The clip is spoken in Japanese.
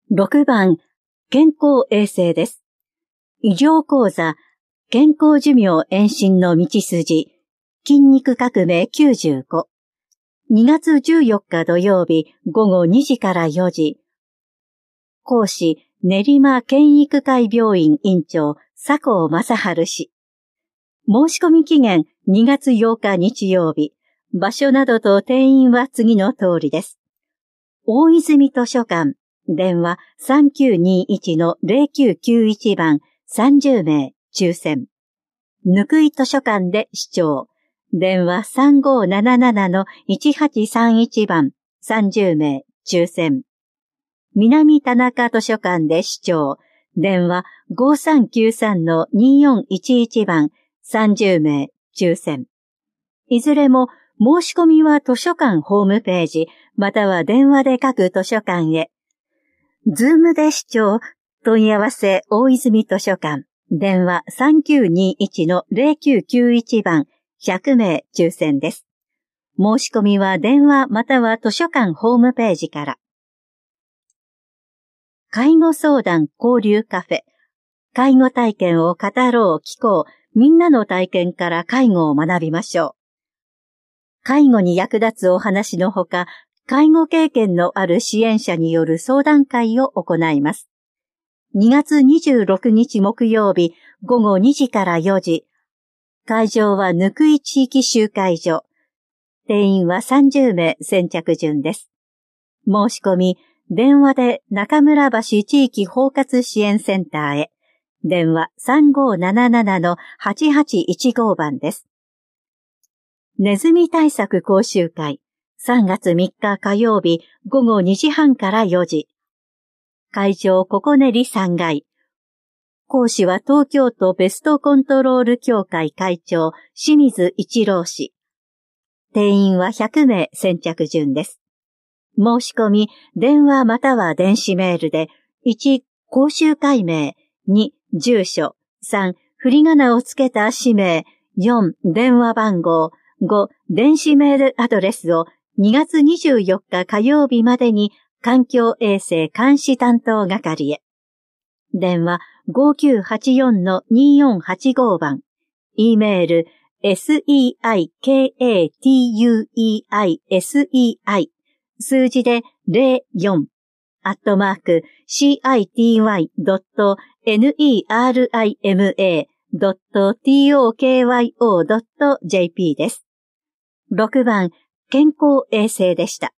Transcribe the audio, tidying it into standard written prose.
6番、健康衛生です。医療講座、健康寿命延伸の道筋、筋肉革命95。2月14日土曜日午後2時から4時。講師、練馬県育会病院院長、佐藤正治氏。申し込み期限2月8日日曜日。場所などと定員は次の通りです。大泉図書館、電話 3921-0991 番30名抽選。ぬくい図書館で視聴。電話 3577-1831 番30名抽選。南田中図書館で視聴。電話 5393-2411 番30名抽選。いずれも申し込みは図書館ホームページ、または電話で各図書館へ。ズームで視聴、問い合わせ大泉図書館、電話 3921-0991 番100名抽選です。申し込みは電話または図書館ホームページから。介護相談交流カフェ、介護体験を語ろう聞こう、みんなの体験から介護を学びましょう。介護に役立つお話のほか、介護経験のある支援者による相談会を行います。2月26日木曜日午後2時から4時。会場はぬくい地域集会所。定員は30名先着順です。申し込み、電話で中村橋地域包括支援センターへ。電話 3577-8815 番です。ネズミ対策講習会、3月3日火曜日午後2時半から4時。会場ここねり3階。講師は東京都ベストコントロール協会会長清水一郎氏。定員は100名先着順です。申し込み、電話または電子メールで、1、講習会名、2、住所、3、振り仮名をつけた氏名、4、電話番号、5、電子メールアドレスを2月24日火曜日までに環境衛生監視担当係へ。電話 5984-2485 番。E メール seikatueisei 数字で04@city.nerima.tokyo.jp です。6番、健康衛生でした。